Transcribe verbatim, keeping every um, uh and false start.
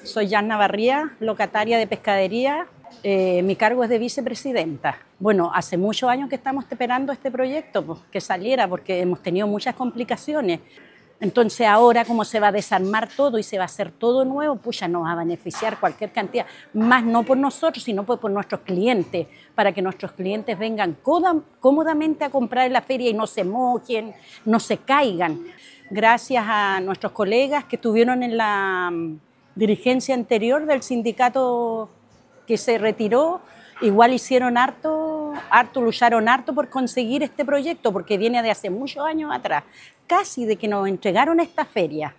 Soy Yanna Barría, locataria de pescadería. Eh, mi cargo es de vicepresidenta. Bueno, hace muchos años que estamos esperando este proyecto, pues, que saliera, porque hemos tenido muchas complicaciones. Entonces ahora, como se va a desarmar todo y se va a hacer todo nuevo, pues ya nos va a beneficiar cualquier cantidad, más no por nosotros, sino pues por nuestros clientes, para que nuestros clientes vengan cómodamente a comprar en la feria y no se mojen, no se caigan. Gracias a nuestros colegas que estuvieron en la dirigencia anterior del sindicato que se retiró, igual hicieron harto, harto, lucharon harto por conseguir este proyecto, porque viene de hace muchos años atrás, casi de que nos entregaron esta feria.